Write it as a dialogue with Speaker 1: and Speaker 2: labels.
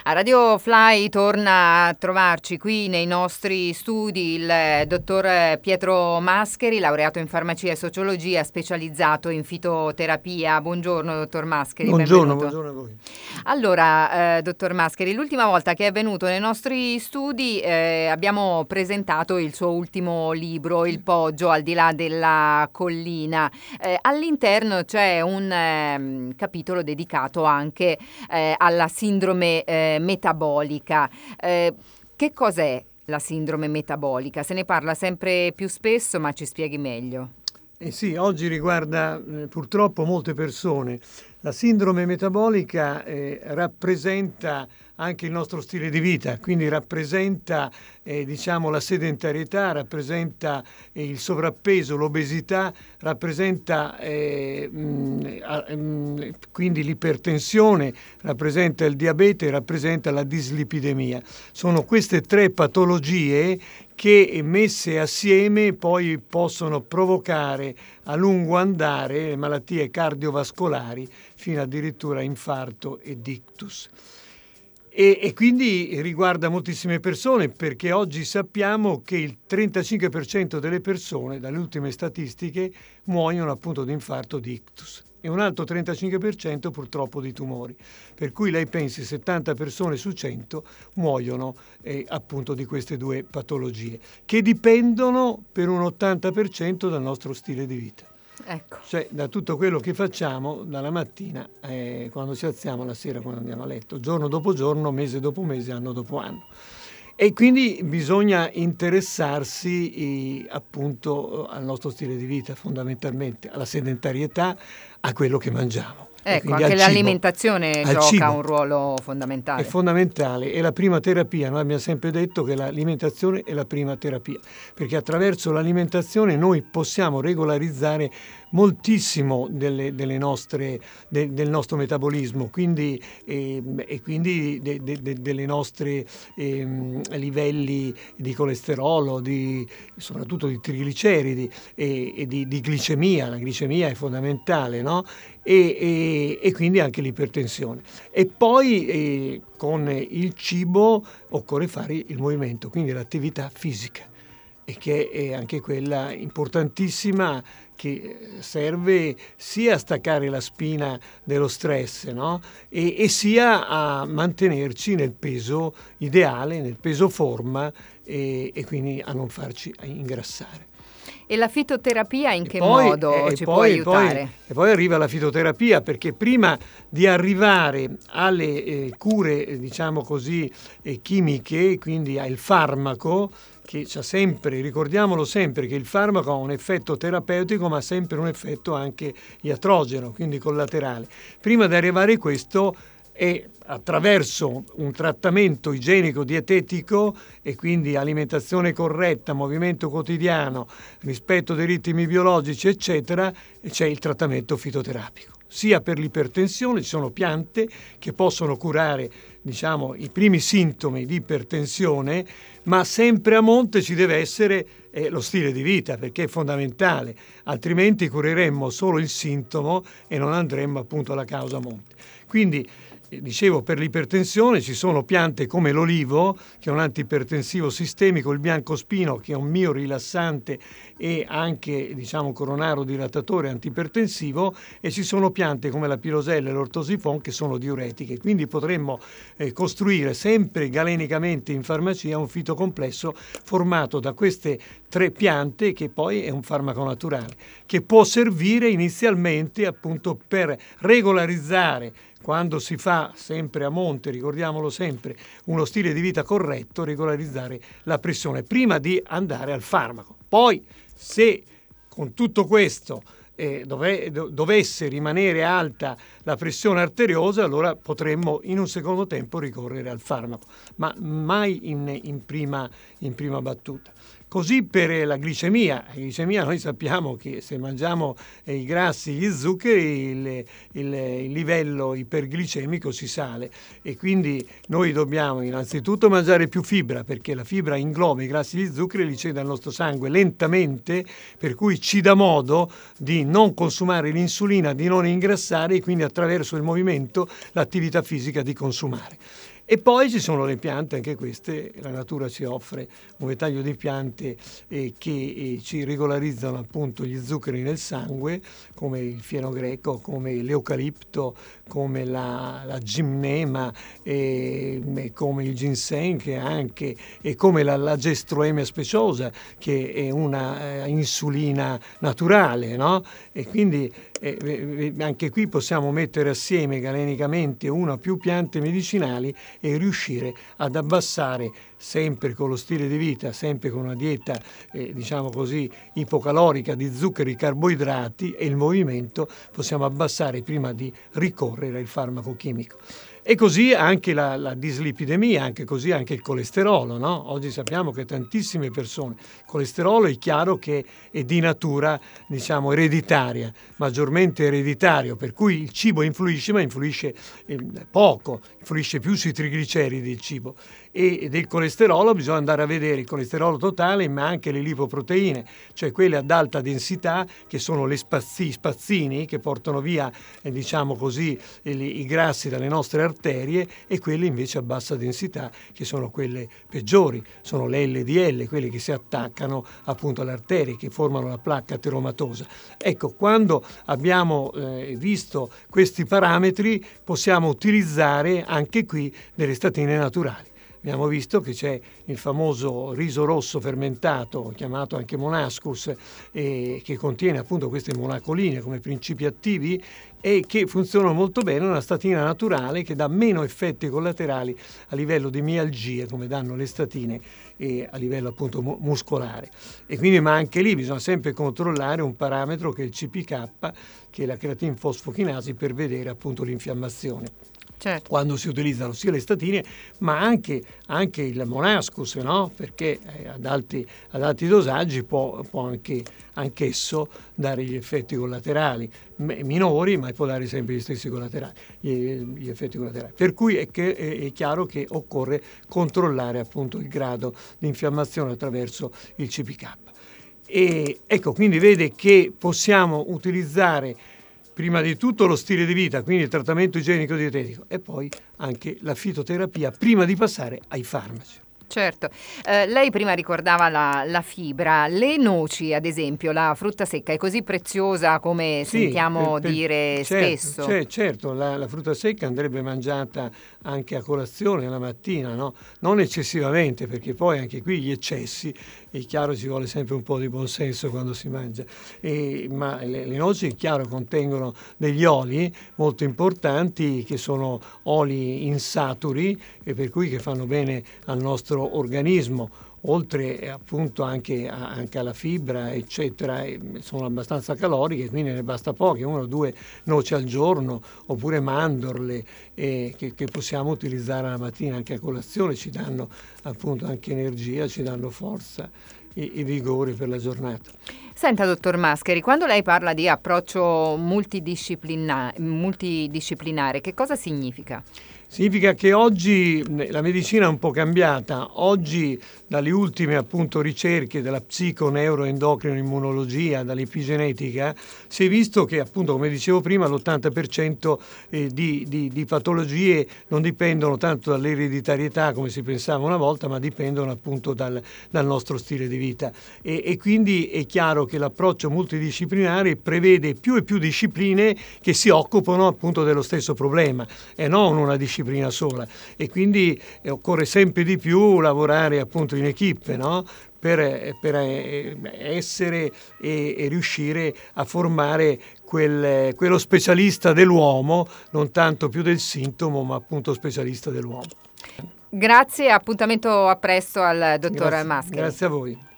Speaker 1: A Radio Fly torna a trovarci qui nei nostri studi il dottor Pietro Mascheri, laureato in farmacia e sociologia, specializzato in fitoterapia. Buongiorno dottor Mascheri.
Speaker 2: Buongiorno a voi.
Speaker 1: Allora, dottor Mascheri, l'ultima volta che è venuto nei nostri studi abbiamo presentato il suo ultimo libro, Il Poggio al di là della collina. All'interno c'è un capitolo dedicato anche alla sindrome metabolica. Che cos'è la sindrome metabolica? Se ne parla sempre più spesso, ma ci spieghi meglio.
Speaker 2: Sì, oggi riguarda purtroppo molte persone. La sindrome metabolica rappresenta anche il nostro stile di vita, quindi rappresenta la sedentarietà, rappresenta il sovrappeso, l'obesità, rappresenta quindi l'ipertensione, rappresenta il diabete, rappresenta la dislipidemia. Sono queste tre patologie che messe assieme poi possono provocare a lungo andare malattie cardiovascolari fino addirittura infarto ed ictus. E quindi riguarda moltissime persone, perché oggi sappiamo che il 35% delle persone, dalle ultime statistiche, muoiono appunto di infarto di ictus e un altro 35% purtroppo di tumori. Per cui lei pensi 70 persone su 100 muoiono appunto di queste due patologie, che dipendono per un 80% dal nostro stile di vita.
Speaker 1: Ecco.
Speaker 2: Cioè da tutto quello che facciamo dalla mattina quando ci alziamo alla sera quando andiamo a letto, giorno dopo giorno, mese dopo mese, anno dopo anno. E quindi bisogna interessarsi appunto al nostro stile di vita, fondamentalmente alla sedentarietà, a quello che mangiamo.
Speaker 1: Ecco, anche l'alimentazione gioca un ruolo fondamentale.
Speaker 2: È fondamentale, è la prima terapia. Noi abbiamo sempre detto che l'alimentazione è la prima terapia, perché attraverso l'alimentazione noi possiamo regolarizzare moltissimo del nostro metabolismo, quindi delle nostre livelli di colesterolo, soprattutto di trigliceridi e di glicemia. La glicemia è fondamentale, no? E quindi anche l'ipertensione. E poi con il cibo occorre fare il movimento, quindi l'attività fisica, e che è anche quella importantissima, che serve sia a staccare la spina dello stress, no? e sia a mantenerci nel peso ideale, nel peso forma, e quindi a non farci ingrassare.
Speaker 1: E la fitoterapia in che modo ci può aiutare?
Speaker 2: E poi arriva la fitoterapia, perché prima di arrivare alle cure, diciamo così, chimiche, quindi al farmaco, che c'ha sempre, ricordiamolo sempre, che il farmaco ha un effetto terapeutico ma sempre un effetto anche iatrogeno, quindi collaterale. Prima di arrivare a questo è attraverso un trattamento igienico dietetico, e quindi alimentazione corretta, movimento quotidiano, rispetto dei ritmi biologici, eccetera, c'è il trattamento fitoterapico. Sia per l'ipertensione, ci sono piante che possono curare, diciamo, i primi sintomi di ipertensione, ma sempre a monte ci deve essere lo stile di vita, perché è fondamentale, altrimenti cureremmo solo il sintomo e non andremmo appunto alla causa a monte. Quindi dicevo, per l'ipertensione ci sono piante come l'olivo, che è un antiipertensivo sistemico, il biancospino, che è un miorilassante e anche, diciamo, coronaro dilatatore antiipertensivo, e ci sono piante come la pilosella e l'ortosifon che sono diuretiche. Quindi potremmo costruire sempre galenicamente in farmacia un fitocomplesso formato da queste tre piante, che poi è un farmaco naturale, che può servire inizialmente appunto per regolarizzare, quando si fa sempre a monte, ricordiamolo sempre, uno stile di vita corretto, regolarizzare la pressione prima di andare al farmaco. Poi, se con tutto questo dovesse rimanere alta la pressione arteriosa, allora potremmo in un secondo tempo ricorrere al farmaco, ma mai in prima battuta. Così per la glicemia. La glicemia, noi sappiamo che se mangiamo i grassi, gli zuccheri, il livello iperglicemico si sale, e quindi noi dobbiamo innanzitutto mangiare più fibra, perché la fibra ingloba i grassi e gli zuccheri e li cede al nostro sangue lentamente, per cui ci dà modo di non consumare l'insulina, di non ingrassare, e quindi attraverso il movimento, l'attività fisica, di consumare. E poi ci sono le piante, anche queste, la natura ci offre un ventaglio di piante che ci regolarizzano appunto gli zuccheri nel sangue, come il fieno greco, come l'eucalipto, come la gimnema, come il ginseng anche, e come la Gestroemia speciosa, che è una insulina naturale, no? E quindi anche qui possiamo mettere assieme galenicamente una o più piante medicinali e riuscire ad abbassare, sempre con lo stile di vita, sempre con una dieta diciamo così ipocalorica di zuccheri e carboidrati e il movimento, possiamo abbassare prima di ricorrere al farmaco chimico. E così anche la dislipidemia, anche così anche il colesterolo, no? Oggi sappiamo che tantissime persone, il colesterolo è chiaro che è di natura, diciamo, ereditaria, maggiormente ereditario, per cui il cibo influisce, ma influisce poco, influisce più sui trigliceridi il cibo. E del colesterolo bisogna andare a vedere il colesterolo totale, ma anche le lipoproteine, cioè quelle ad alta densità, che sono le spazzini che portano via, diciamo così, i grassi dalle nostre arterie, e quelle invece a bassa densità, che sono quelle peggiori, sono le LDL, quelle che si attaccano appunto alle arterie, che formano la placca ateromatosa. Ecco, quando abbiamo visto questi parametri, possiamo utilizzare anche qui delle statine naturali. Abbiamo visto che c'è il famoso riso rosso fermentato, chiamato anche monascus, che contiene appunto queste monacoline come principi attivi e che funzionano molto bene, una statina naturale che dà meno effetti collaterali a livello di mialgie, come danno le statine, a livello appunto muscolare. E quindi, ma anche lì bisogna sempre controllare un parametro che è il CPK, che è la creatinfosfochinasi, per vedere appunto l'infiammazione.
Speaker 1: Certo.
Speaker 2: Quando si utilizzano sia le statine ma anche il monascus, no? Perché ad alti dosaggi può anch'esso dare gli effetti collaterali minori, ma può dare sempre gli stessi collaterali, gli effetti collaterali. Per cui è chiaro che occorre controllare appunto il grado di infiammazione attraverso il CPK. E ecco, quindi vede che possiamo utilizzare prima di tutto lo stile di vita, quindi il trattamento igienico-dietetico, e poi anche la fitoterapia prima di passare ai farmaci.
Speaker 1: Certo, lei prima ricordava la fibra, le noci ad esempio, la frutta secca è così preziosa come sentiamo dire spesso?
Speaker 2: Certo, la frutta secca andrebbe mangiata anche a colazione la mattina, no? Non eccessivamente, perché poi anche qui gli eccessi, è chiaro, ci vuole sempre un po' di buonsenso quando si mangia, ma le noci è chiaro contengono degli oli molto importanti, che sono oli insaturi, e per cui che fanno bene al nostro organismo, oltre appunto anche alla fibra eccetera, sono abbastanza caloriche, quindi ne basta poche, 1 o 2 noci al giorno, oppure mandorle che possiamo utilizzare la mattina anche a colazione, ci danno appunto anche energia, ci danno forza e vigore per la giornata.
Speaker 1: Senta, dottor Mascheri, quando lei parla di approccio multidisciplinare, che cosa significa?
Speaker 2: Significa che oggi la medicina è un po' cambiata. Oggi, dalle ultime appunto ricerche della psico-neuroendocrino-immunologia, dall'epigenetica, si è visto che appunto, come dicevo prima, l'80% di patologie non dipendono tanto dall'ereditarietà come si pensava una volta, ma dipendono appunto dal nostro stile di vita. E quindi è chiaro che l'approccio multidisciplinare prevede più e più discipline che si occupano appunto dello stesso problema e non una disciplina sola, e quindi occorre sempre di più lavorare appunto in equipe, no? per essere e riuscire a formare quello specialista dell'uomo, non tanto più del sintomo, ma appunto specialista dell'uomo.
Speaker 1: Grazie, appuntamento a presto al dottor Mascheri.
Speaker 2: Grazie a voi.